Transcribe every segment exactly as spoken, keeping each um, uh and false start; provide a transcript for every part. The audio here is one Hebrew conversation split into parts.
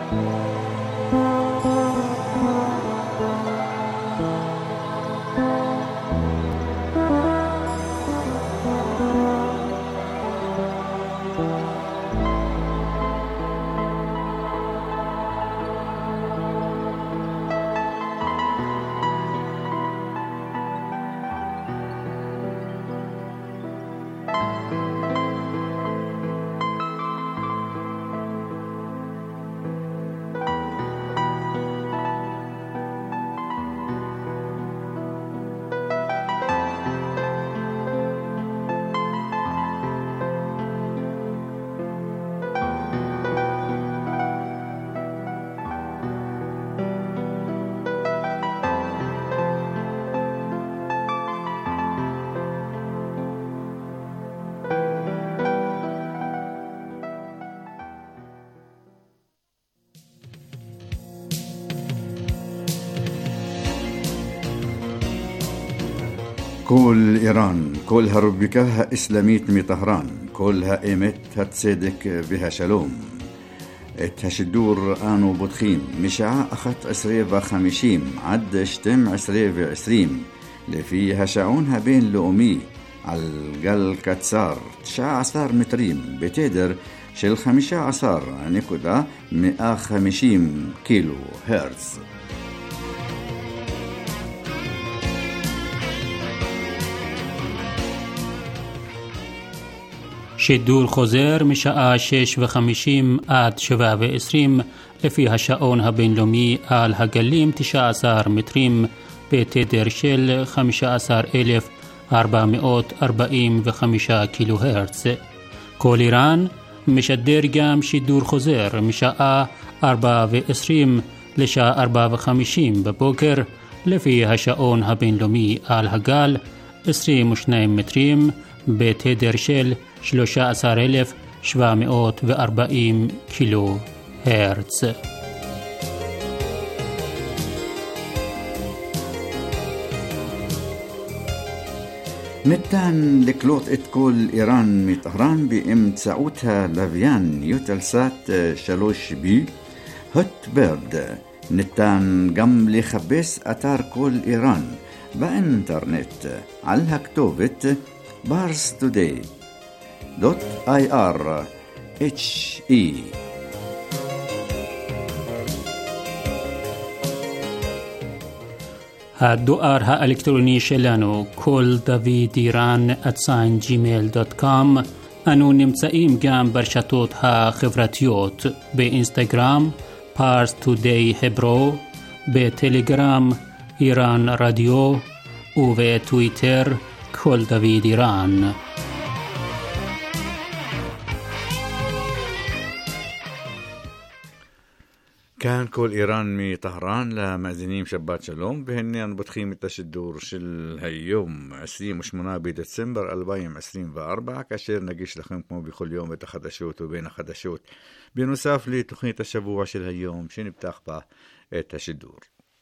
كل إيران كلها ربكها إسلاميت مي طهران كلها إيمت هتصدق بها شلوم اتهشدور آنو بدخيم مشاع أخت عسرية وخمشيم عد شتم عسرية وعسريم لفيها شعونها بين لؤمي عالقل كتسار تشاع عصار متريم بتدر شل خمشة عصار نكودا مئة خمشيم كيلو هرتز. שידור חוזר משעה שש וחמישים עד שבע ועשרים לפי השעון הבינלאומי על הגלים תשע עשרה מטרים בתדר של חמישה עשר אלף ארבע מאות ארבעים וחמישה קילו הרץ. כל איראן משדר גם שידור חוזר משעה ארבע ועשרים לשעה ארבע וחמישים בבוקר לפי השעון הבינלאומי על הגל עשרים ושניים מטרים בתדר של שלושה עשר אלף שבע מאות וארבעים קילו הרץ. ניתן לקלוט את כל איראן מטהרן באמצעותה לוויין יוטלסאט שלוש בי הוטברד. ניתן גם לחפש אתר כל איראן באינטרנט על הכתובת פארס טודיי دوت اي ار اتش اي. הדואר האלקטרוני שלנו כל דוד איראן at gmail dot com. אנו נמצאים גם ברשתות החברתיות באינסטגרם פארס טודיי hebro, בטלגרם איראן רדיו ובטוויטר כל דוד איראן. كان كل إيران مي طهران لمأذنين شبات شلوم بهنيان بتخيم التشدور شل هاليوم عشرين وثمانية بديسمبر ألفين وعشرين وأربعة كاشير نجيش لكم كمو بكل يوم بتخدشوت وبين خدشوت بنصاف لي تخيم الشبوع شل هاليوم شين بتاخبه التشدور.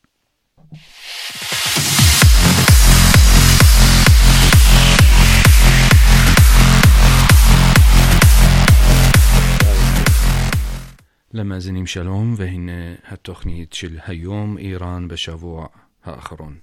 למאזינים שלום, והנה התוכנית של היום איראן בשבוע האחרון.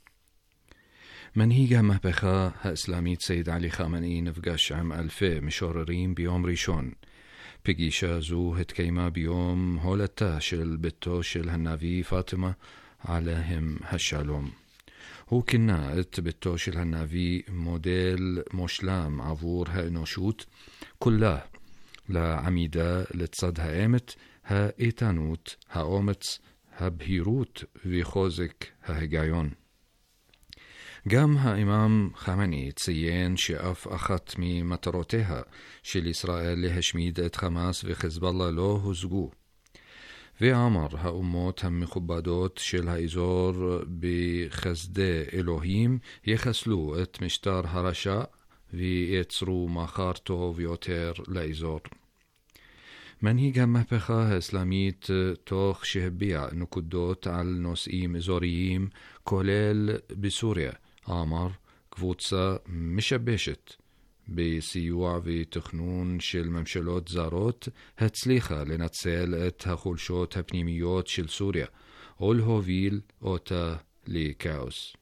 מנהיג המהפכה האסלאמית סייד עלי חמנאי נפגש עם אלפי משוררים ביום ראשון. פגישה זו התקיימה ביום הולדתה של ביתו של הנביא פאטימה עליהם השלום. הוא כינה את ביתו של הנביא מודל מושלם עבור האנושות כולה, לעמידה לצד האמת, האיתנות, האומץ, הבהירות וחוזק ההיגיון. גם האימאם חמני ציין שאף אחת ממטרותיה של ישראל להשמיד את חמאס וחיזבאללה לא הושגו. ואמר האומות המכובדות של האזור בחסדי אלוהים יחסלו את משטר הרשע וייצרו מחר טוב יותר לאזור. מנהיג המהפכה האסלאמית תוך שהביע נקודות על נושאים אזוריים כולל בסוריה אמר קבוצה משבשת בסיוע ותכנון של ממשלות זרות הצליחה לנצל את החולשות הפנימיות של סוריה או להוביל אותה לכאוס.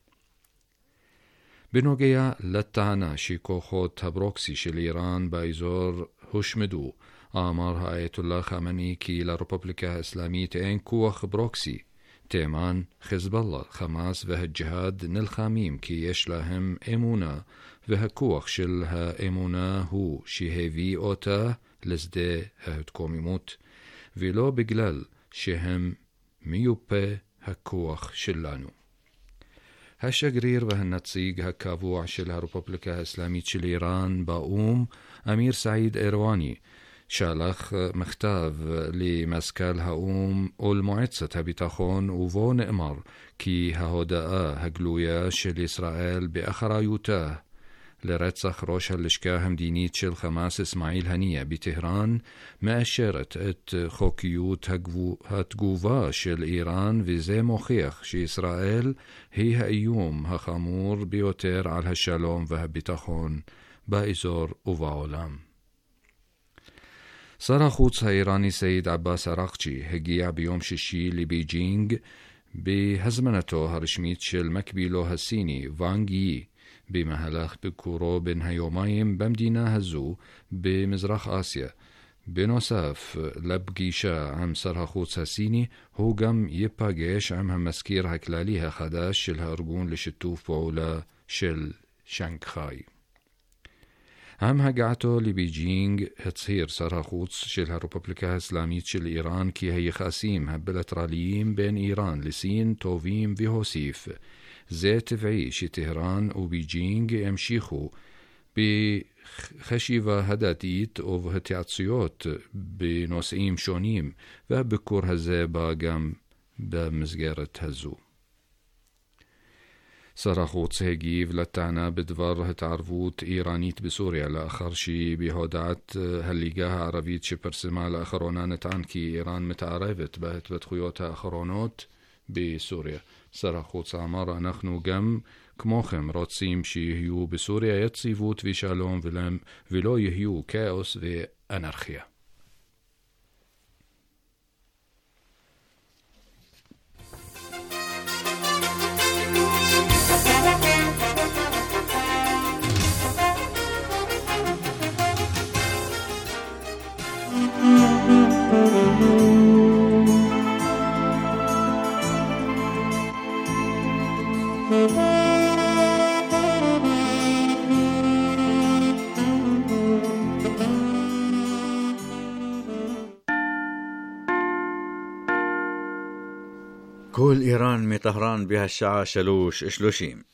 בנוגע לטענה שכוחות הברוקסי של איראן באזור הושמדו, אמר האייתולlah חמני כי לרפובליקה האסלאמית אין כוח ברוקסי. תימן, חיזבאללה, חמאס והג'יהאד נלחמים כי יש להם אמונה, והכוח של האמונה הוא שהביא אותה לשדה ההתקוממות, ולא בגלל שהם מיופה הכוח שלנו. השגריר והנציג הקבוע של הרפובליקה האסלאמית של איראן באום, אמיר סעיד אירוני, שלח מכתב למזכ"ל האום ולמועצת הביטחון, ובו נאמר כי ההודעה הגלויה של ישראל באחריותה לרצח ראש הלשכה המדינית של חמאס אסמאעיל הנייה בטהרן מאשרת את חוקיות התגובה של איראן, וזה מוכיח שישראל היא האיום החמור ביותר על השלום והביטחון באזור ובעולם. שר החוץ האיראני סעיד עבאס אראקצ'י הגיע ביום שישי לבייג'ינג בהזמנתו הרשמית של מקבילו הסיני ואנג יי, במהלך ביקורו בין היומיים במדינה הזו במזרח אסיה. בנוסף לפגישה עם שר החוץ הסיני, הוא גם ייפגש עם המזכיר הכללי החדש של הארגון לשיתוף פעולה של שנגחאי. עם הגעתו לבייג'ינג הצהיר שר החוץ של הרפובליקה האסלאמית של איראן כי היחסים הבילטרליים בין איראן לסין טובים, והוסיף, זה טבעי שטהרן ובייג'ינג ימשיכו בחשיבה הדדית ובהתייעצויות בנושאים שונים, והביקור הזה בא גם במסגרת הזו. שר החוץ הגיב לטענה בדבר התערבות איראנית בסוריה, לאחר שבהודעת הליגה הערבית שפרסמה לאחרונה נטען כי איראן מתערבת בהתפתחויות האחרונות בסוריה. שר החוץ אמר, אנחנו גם כמוכם רוצים שיהיו בסוריה יציבות ושלום ולא יהיו כאוס ואנרכיה. كل إيران من طهران بها الساعة شلوش شلوشيم.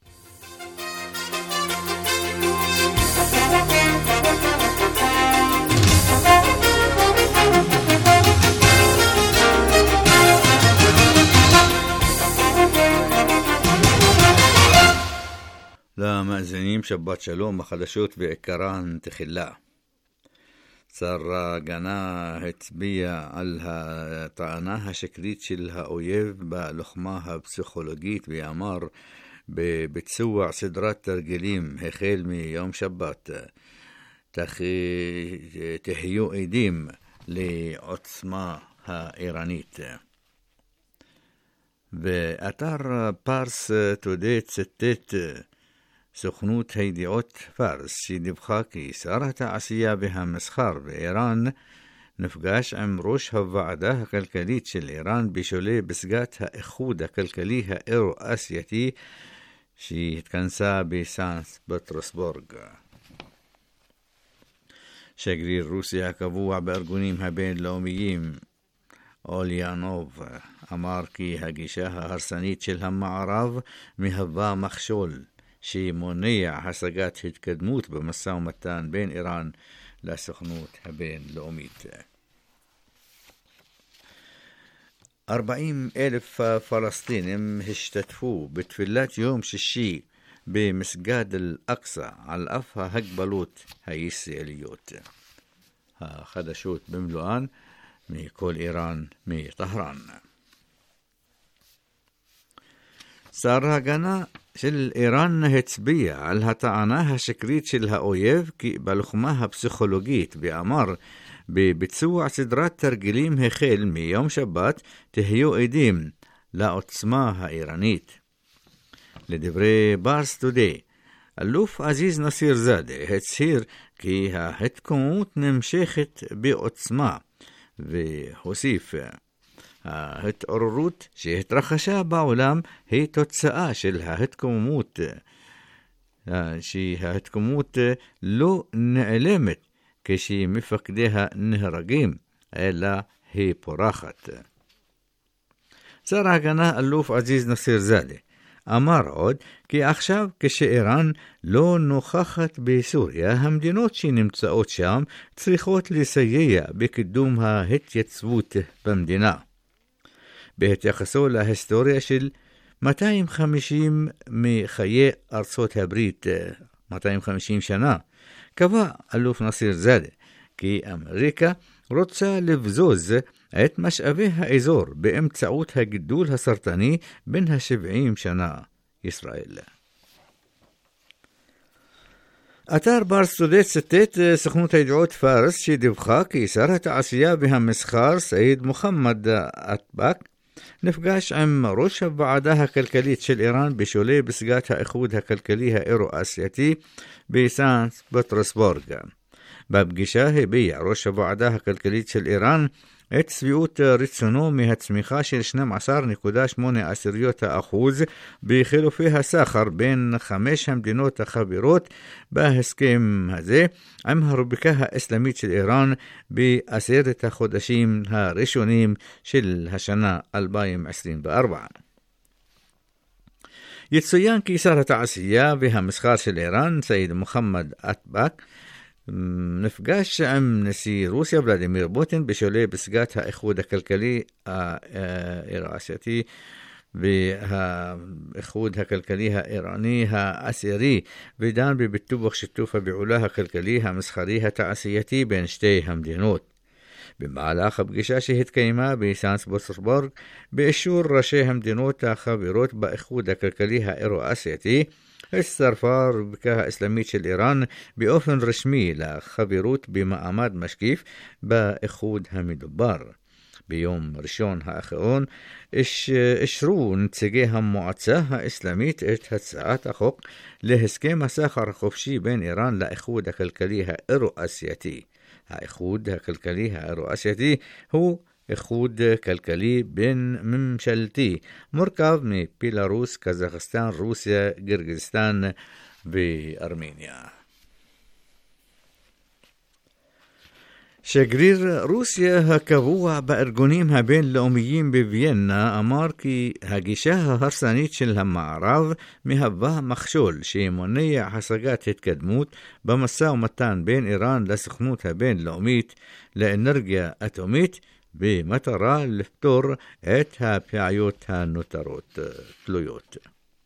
למאזינים שבת שלום, החדשות בעיקרן תחילה. שר ההגנה הצביע על הטענה השקרית של האויב בלוחמה הפסיכולוגית ואמר בביצוע סדרת תרגילים החל מיום שבת תהיו עדים לעוצמה האיראנית. באתר פארס טודי צטט סוכנות הידיעות פארס שדיווחה כי שר התעשייה והמסחר באיראן נפגש עם ראש הוועדה הכלכלית של איראן בשולי פסגת האיחוד הכלכלי האירו-אסייתי שהתכנסה בסנט פטרסבורג. שגריר רוסיה הקבוע בארגונים הבינלאומיים אוליאנוב אמר כי הגישה ההרסנית של המערב מהווה מכשול שמונע השגת התקדמות במשא ומתן בין איראן לסוכנות הבינלאומית. ארבעים אלף פלסטינים השתתפו בתפילת יום שישי במסגד אל-אקצא על אף ההגבלות הישראליות. החדשות במלואן מכל איראן מטהרן. שר ההגנה של איראן הצביע על הטענה השקרית של האויב כי בלוחמה הפסיכולוגית, ואמר בביצוע סדרת תרגילים החל מיום שבת תהיו עדים לעוצמה האיראנית. לדברי פארס טודיי, אלוף עזיז נסיר זאדה הצהיר כי ההתקוממות נמשכת בעוצמה, והוסיף, ההתעוררות שהתרחשה בעולם היא תוצאה של ההתקוממות, שההתקוממות לא נעלמת כשמפקדיה נהרגים, אלא היא פורחת. שר ההגנה אלוף עזיז נסיר זאדה אמר עוד כי עכשיו כשאיראן לא נוכחת בסוריה, המדינות שנמצאות שם צריכות לסייע בקידום ההתייצבות במדינה. בהתייחסו להיסטוריה של מאתיים וחמישים מחיי ארצות הברית, מאתיים וחמישים שנה, קבע אלוף נסיר זאדה כי אמריקה רוצה לבזוז את משאבי האזור באמצעות הגידול הסרטני בין ה-שבעים שנה ישראל. אתר פארס טודיי ציטט סוכנות הידיעות פארס שדיווחה כי שר התעשייה והמסחר סעיד מוחמד אטבק נפגש עם ראש הוועדה הכלכלית של איראן בשולי פסגת האיחוד הכלכלי האירו-אסייתי בסן פטרסבורג. בפגישה הביע ראש הוועדה הכלכלית של איראן את שביעות רצונו מהצמיחה של שתים עשרה נקודה שמונה אחוז בחילופי הסחר בין חמש המדינות החברות בהסכם הזה עם הרפובליקה האסלאמית של איראן בעשרת החודשים הראשונים של השנה אלפיים עשרים וארבע. יצוין כי שר התעשייה והמסחר של איראן סעיד מוחמד אטבק נפגש עם נשיא רוסיה ולדימיר פוטין בשולי פסגת האיחוד הכלכלי האירו-אסייתי והאיחוד הכלכלי האיראני העשירי, ודן בפיתוח שיתוף הפעולה הכלכלי המסחרי התעשייתי בין שתי המדינות. במהלך הפגישה שהתקיימה בסן פטרסבורג באישור ראשי המדינות החברות באיחוד הכלכלי האירו-אסייתי, הצטרפה הרפובליקה האסלאמית של איראן באופן רשמי לחברות במעמד משקיף באיחוד המדובר. ביום ראשון האחרון אישרו נציגי המועצה האסלאמית את הצעת החוק להסכם הסחר החופשי בין איראן לאיחוד הכלכלי האירו-אסייתי. האיחוד הכלכלי האירו-אסייתי הוא איחוד כלכלי בין ממשלתי, מורכב מבלרוס, קזחסטן, רוסיה, קירגיזסטן וארמניה. שגריר רוסיה הקבוע בארגונים הבינלאומיים בוויינה אמר כי הגישה ההרסנית של המערב מהווה מכשול שמונע השגת התקדמות במשא ומתן בין איראן לסוכנות הבינלאומית לאנרגיה אטומית במטרה לפתור את הבעיות הנותרות תלויות.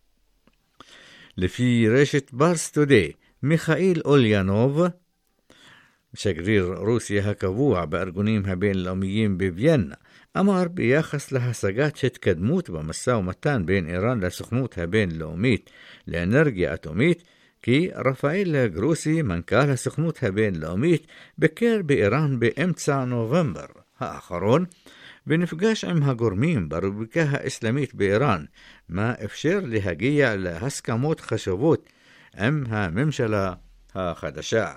לפי רשת פארס טודיי, מיכאיל אוליאנוב, שגריר רוסיה הקבוע בארגונים הבינלאומיים בוויינה, אמר ביחס להשגת התקדמות במשא ומתן בין איראן לסוכנות הבינלאומית לאנרגיה אטומית, כי רפאל גרוסי, מנכ"ל הסוכנות הבינלאומית, ביקר באיראן באמצע נובמבר האחרון, ונפגש עם הגורמים ברפובליקה האסלאמית באיראן, מה אפשר להגיע להסכמות חשובות עם הממשלה החדשה.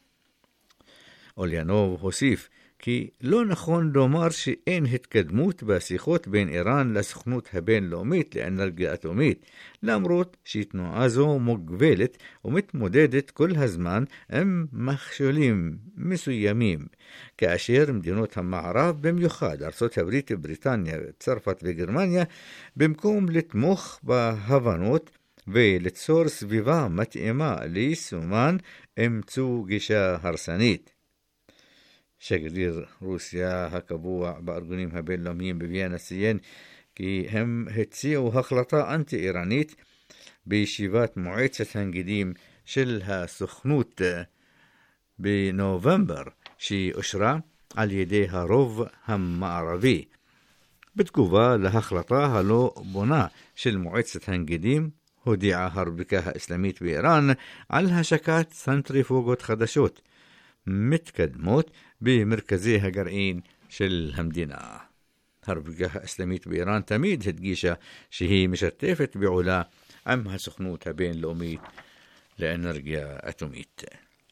אוליאנוב הוסיף כי לא נכון לומר שאין התקדמות בשיחות בין איראן לסוכנות הבינלאומית לאנרגיה אטומית, למרות שתנועה זו מוגבלת ומתמודדת כל הזמן עם מכשולים מסוימים, כאשר מדינות המערב, במיוחד ארצות הברית, בריטניה, צרפת וגרמניה, במקום לתמוך בהבנות וליצור סביבה מתאימה ליישומן, אימצו גישה הרסנית. שגריר רוסיה הקבוע בארגונים הבינלאומיים בוויינה ציין כי הם הציעו החלטה אנטי-איראנית בישיבת מועצת הנגידים של הסוכנות בנובמבר, שאושרה על ידי הרוב המערבי, בתגובה להחלטה הלא בונה של מועצת הנגידים הודיעה הרפובליקה האסלאמית באיראן על השקת סנטריפוגות חדשות מתקדמות במרכזי הגרעין של המדינה. הרפובליקה האסלאמית באיראן תמיד הדגישה שהיא משתפת פעולה עם הסוכנות הבינלאומית לאנרגיה אטומית.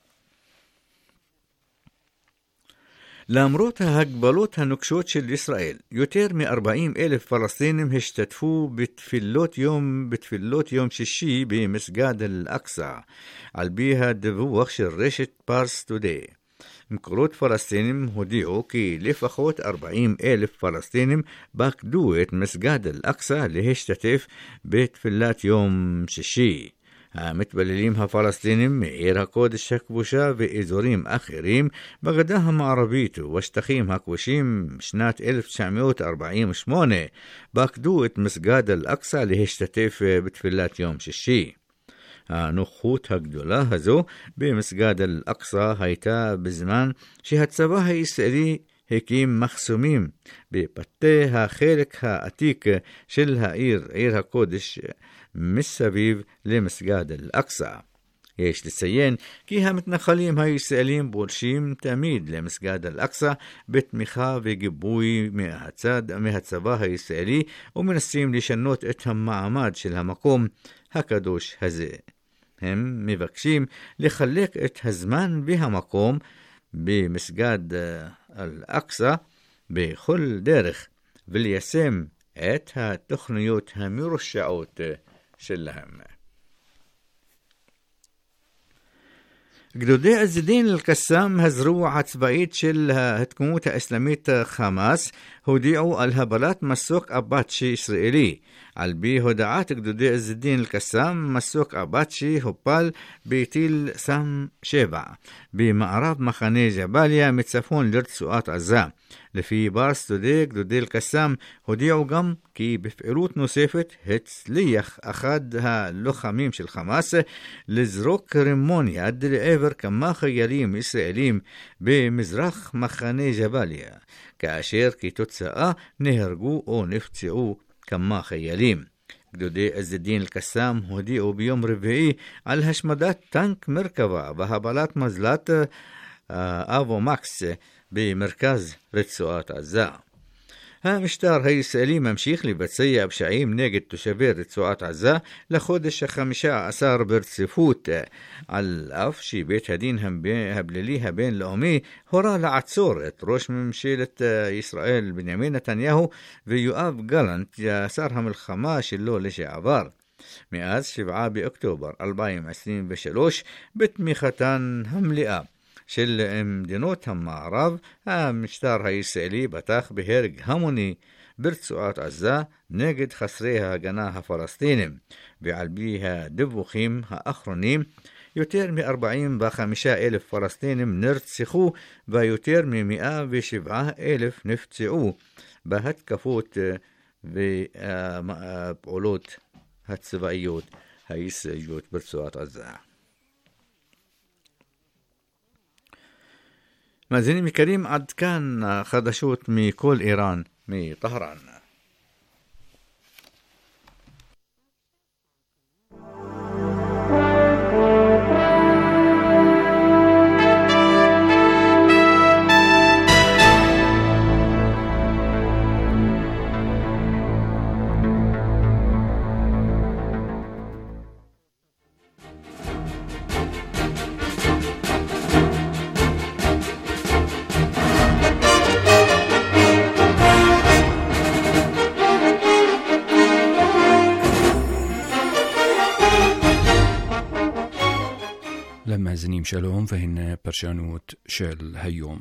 למרות ההגבלות הנוקשות של ישראל, יותר מ-ארבעים אלף פלסטינים השתתפו בתפילות יום, בתפילות יום שישי במסגד אל-אקצא, על פי הדיווח של רשת פארס טודיי. מקורות פלסטינים הודיעו כי לפחות ארבעים אלף פלסטינים פקדו את מסגד אל-אקצא להשתתף בתפילת יום שישי. המתפללים הפלסטינים מעיר הקודש הכבושה ואזורים אחרים בגדה המערבית ובשטחים הכבושים שנת אלף תשע מאות ארבעים ושמונה פקדו את מסגד אל-אקצא להשתתף בתפילת יום שישי. הנוכחות הגדולה הזו במסגד אל-אקצא הייתה בזמן שהצבא הישראלי הקים מחסומים בפתי החלק העתיק של העיר, עיר הקודש, מסביב למסגד אל-אקצא. יש לציין כי המתנחלים הישראלים פולשים תמיד למסגד אל-אקצא בתמיכה וגיבוי מהצד, מהצבא הישראלי, ומנסים לשנות את המעמד של המקום הקדוש הזה. הם מבקשים לחלק את הזמן והמקום במסגד אל-אקצא בכל דרך וליישם את התוכניות המרושעות שלהם. גדודי עז א-דין אל-קסאם, הזרוע הצבאית של ההתקומות האסלאמית חמאס, הודיעו על הבלת מסוק אפאצ'י ישראלי. על פי הודעת גדודי עז א-דין אל-קסאם, מסוק אפאצ'י הופל בטיל סם שבע במערב מחנה ג'באליה מצפון לרצועת עזה. לפי פארס טודיי, גדודי אל-קסאם הודיעו גם כי בפעילות נוספת הצליח אחד הלוחמים של חמאס לזרוק רימון יד לעבר כמה חיילים ישראלים במזרח מחנה ג'באליה, כאשר כתוצאה נהרגו או נפצעו כמה חיילים. גדודי עז א-דין אל-קסאם הודיעו ביום רביעי על השמדת טנק מרכבה והפלת מזל"ט אבו מקס במרכז רצועת עזה. המשטר הישראלי ממשיך לבצע פשעים נגד תושבי רצועת עזה לחודש החמישה עשר ברציפות, על אף שבית הדין הפלילי הבינלאומי הורה לעצור את ראש ממשלת ישראל בנימין נתניהו ויואב גלנט, שר המלחמה שלו לשעבר, מאז שבעה באוקטובר אלפיים עשרים ושלוש בתמיכתן המלאה של מדינות המערב. המשטר הישראלי פתח בהרג המוני ברצועת עזה נגד חסרי ההגנה הפלסטינים, ועל פי הדיווחים האחרונים יותר מ-ארבעים וחמישה אלף פלסטינים נרצחו ויותר מ-מאה ושבעה אלף נפצעו בהתקפות והפעולות הצבאיות הישראליות ברצועת עזה. מאזינים יקרים, עד כאן החדשות מכל איראן מטהרן. למאזינים שלום, והנה פרשנות של היום.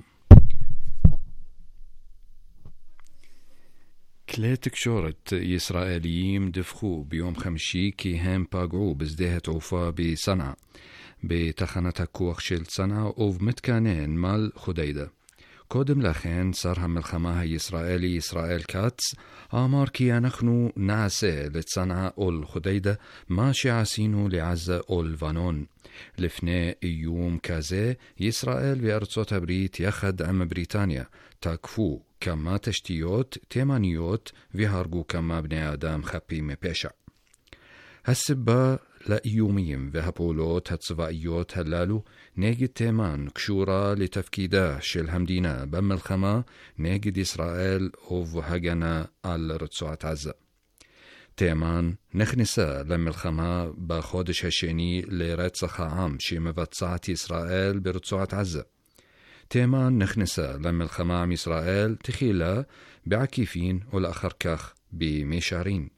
כלי תקשורת ישראליים דיווחו ביום חמישי כי הם פגעו בשדה התעופה בסנעה, בתחנת הכוח של סנעה ובמתקני נמל חודיידה. קודם לכן, שר המלחמה הישראלי ישראל כץ אמר כי אנחנו נעשה לצנעה או לחודיידה מה שעשינו לעזה או לבנון. לפני איום כזה, ישראל וארצות הברית יחד עם בריטניה תקפו כמה תשתיות תימניות והרגו כמה בני אדם חפים מפשע. הסיבה לאיומים והפעולות הצבאיות הללו נגד תימן קשורה לתפקידה של המדינה במלחמה נגד ישראל ובהגנה על רצועת עזה. תימן נכנסה למלחמה בחודש השני לרצח העם שמבצעת ישראל ברצועת עזה. תימן נכנסה למלחמה עם ישראל תחילה בעקיפין ולאחר כך במישרין.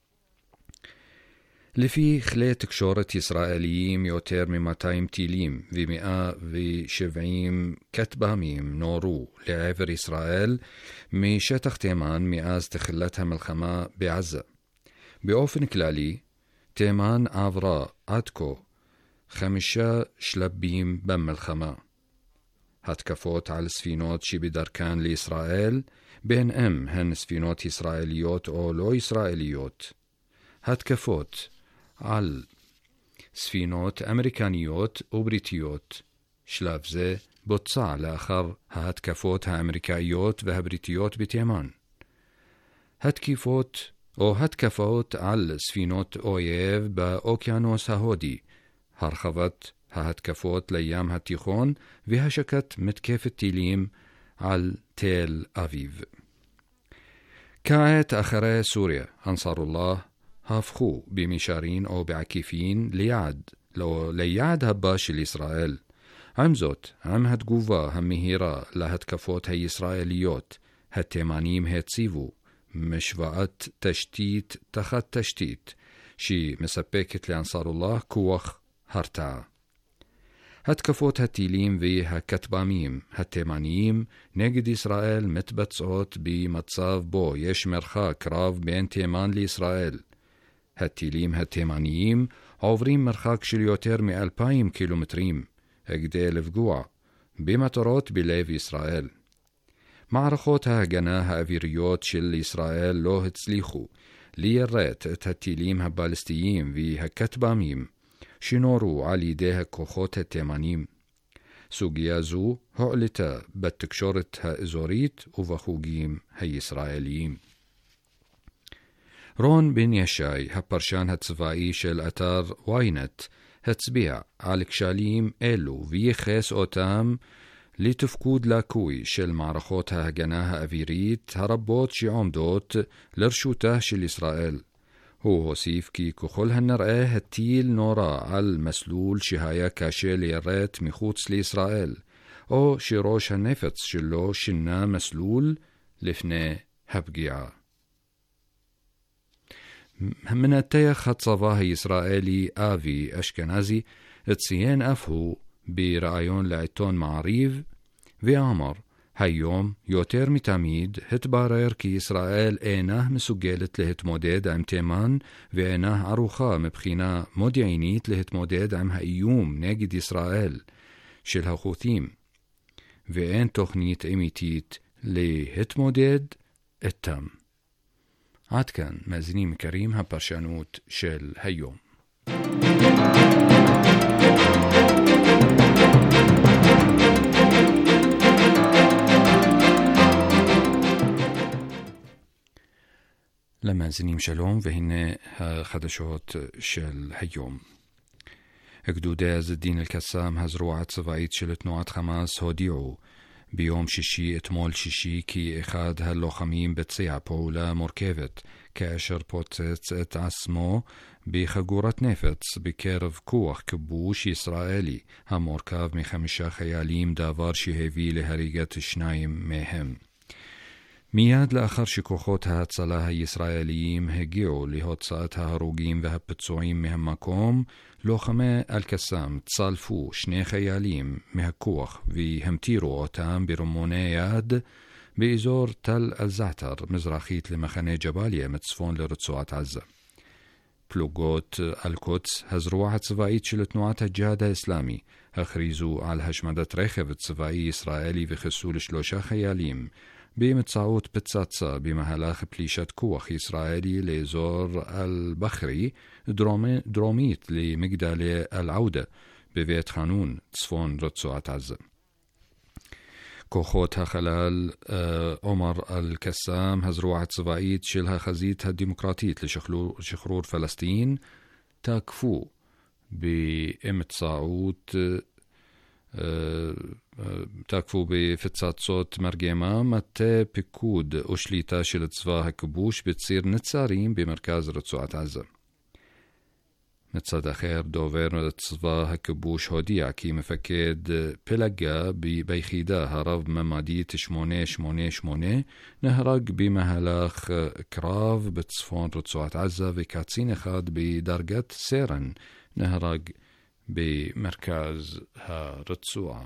לפי כלי תקשורת ישראליים יותר מ-מאתיים טילים ו-מאה ושבעים כטב"מים נורו לעבר ישראל משטח תימן מאז תחילת המלחמה בעזה. באופן כללי, תימן עברה עד כה חמישה שלבים במלחמה. התקפות על ספינות שבדרכן לישראל, בין אם הן ספינות ישראליות או לא ישראליות. התקפות על ספינות אמריקניות ובריטיות. שלב זה בוצע לאחר ההתקפות האמריקאיות והבריטיות בתימן. התקיפות או התקפות על ספינות אויב באוקיינוס ההודי, הרחבת ההתקפות לים התיכון והשקת מתקפת טילים על תל אביב. כעת אחרי סוריה, אנסארולlah הפכו במישרין או בעקיפין ליעד, לא ליעד הבא של ישראל. עם זאת, עם התגובה המהירה להתקפות הישראליות, התימנים הציבו משוואת תשתית תחת תשתית, שמספקת לאנסארולlah כוח הרתעה. התקפות הטילים והכטב"מים התימניים נגד ישראל מתבצעות במצב בו יש מרחק רב בין תימן לישראל. הטילים התימניים עוברים מרחק של יותר מאלפיים קילומטרים, כדי לפגוע במטרות בלב ישראל. מערכות ההגנה האוויריות של ישראל לא הצליחו ליירט את הטילים הבלסטיים והכטב"מים שנורו על ידי הכוחות התימנים. סוגיה זו הועלתה בתקשורת האזורית ובחוגים הישראליים. רון בן ישי, הפרשן הצבאי של אתר וויינט, הצביע על כשלים אלו וייחס אותם לתפקוד לקוי של מערכות ההגנה האווירית הרבות שעומדות לרשותה של ישראל. הוא הוסיף כי ככל הנראה הטיל נורה על מסלול שהיה קשה ליירט מחוץ לישראל, או שראש הנפץ שלו שינה מסלול לפני הפגיעה. מנתח הצבא הישראלי אבי אשכנזי ציין אף הוא בראיון לעיתון מעריב ואמר, היום יותר מתמיד התברר כי ישראל אינה מסוגלת להתמודד עם תימן ואינה ערוכה מבחינה מודיעינית להתמודד עם האיום נגד ישראל של החות'ים, ואין תוכנית אמיתית להתמודד איתם. עד כאן, מאזינים יקרים, הפרשנות של היום. למאזינים שלום, והנה החדשות של היום. גדודי עז א-דין אל-קסאם, הזרוע הצבאית של תנועת חמאס, הודיעו ביום שישי, אתמול שישי, כי אחד הלוחמים ביצע פעולה מורכבת כאשר פוצץ את עצמו בחגורת נפץ בקרב כוח כיבוש ישראלי המורכב מחמישה חיילים, דבר שהביא להריגת שניים מהם. מיד לאחר שכוחות ההצלה הישראליים הגיעו להוצאת ההרוגים והפצועים מהמקום, לוחמי אל-קסאם צלפו שני חיילים מהכוח והמטירו אותם ברמוני יד באזור תל אל-זעתר, מזרחית למחנה ג'באליה מצפון לרצועת עזה. פלוגות אל-קודס, הזרוע הצבאית של תנועת הג'יהאד האסלאמי, הכריזו על השמדת רכב צבאי ישראלי וחיסול שלושה חיילים באמצעות פצצה במהלך פלישת כוח ישראלי לאזור אל-בחרי, דרומי, דרומית למגדלי אל-עודה בבית חנון, צפון רצועת עזה. כוחות החלל עומר אל-קסאם, הזרוע הצבאית של החזית הדמוקרטית לשחרור פלסטין, תקפו באמצעות תקפו בפצצות מרגמה מטה פיקוד או שליטה של צבא הכיבוש בציר נצרים במרכז רצועת עזה. מצד אחר, דובר צבא הכיבוש הודיע כי מפקד פלגה ביחידה הרב-ממדית שמונה שמונה שמונה נהרג במהלך קרב בצפון רצועת עזה, וקצין אחד בדרגת סרן נהרג במרכז הרצועה.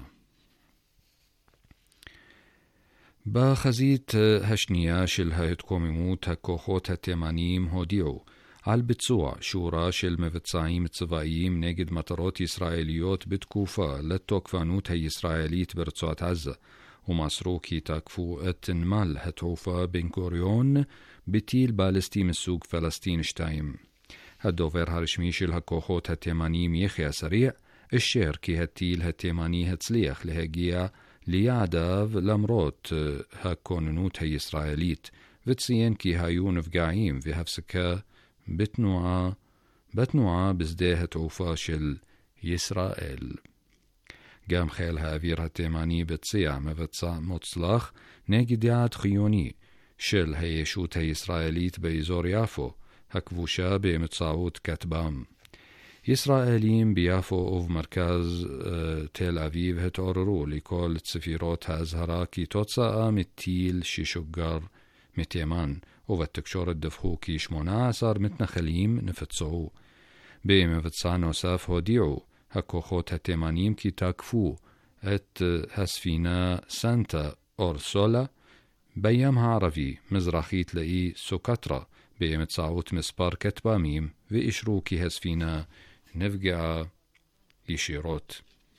בחזית השנייה של ההתקוממות, הכוחות התימניים הודיעו על ביצוע שורה של מבצעים צבאיים נגד מטרות ישראליות בתקופה לתוקפנות הישראלית ברצועת עזה, ומסרו כי תקפו את נמל התעופה בן גוריון בטיל בליסטי מסוג פלסטין שתיים. הדובר הרשמי של הכוחות התימניים יחיא סריע אשר כי הטיל התימני הצליח להגיע ליעדיו למרות הכוננות הישראלית, וציין כי היו נפגעים והפסקה בתנועה, בתנועה בשדה התעופה של ישראל. גם חיל האוויר התימני ביצע מבצע מוצלח נגד יעד חיוני של הישות הישראלית באזור יפו הכבושה באמצעות כטב"ם. ישראלים ביפו ובמרכז uh, תל אביב התעוררו לכל צפירות האזהרה כי תוצאה מטיל ששוגר מתימן, ובתקשורת דווחו כי שמונה עשר מתנחלים נפצעו. במבצע נוסף הודיעו הכוחות התימנים כי תקפו את uh, הספינה סנטה אורסולה בים הערבי מזרחית לאי סוקטרה באמצעות מספר כטב"מים, ואישרו כי הספינה נפגעה ישירות.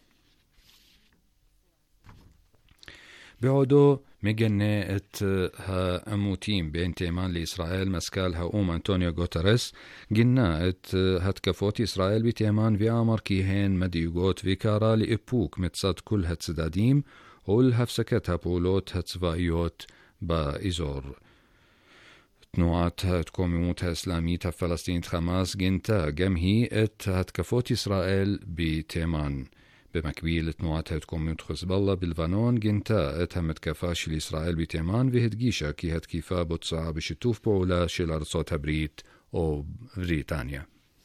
בעודו מגנה את העימותים בין תימן לישראל, מזכ"ל האו"ם אנטוניו גוטרס גינה את התקפות ישראל בתימן ואמר כי הן מדאיגות, וקרא לאיפוק מצד כל הצדדים ולהפסקת הפעולות הצבאיות באזור. תנועת ההתקוממות האסלאמית הפלסטינית חמאס גינתה גם היא את התקפות ישראל בתימן. במקביל, תנועת ההתקוממות חיזבאללה בלבנון גינתה את המתקפה של ישראל בתימן והדגישה כי התקיפה בוצעה בשיתוף פעולה של ארצות הברית או בריטניה.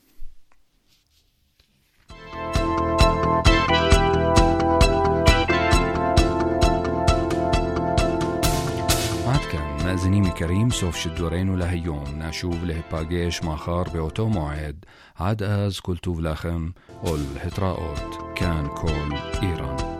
מאזינים יקרים, סוף שידורנו להיום. נשוב להיפגש מחר באותו מועד. עד אז כל טוב לכם ולהתראות. כאן כל איראן.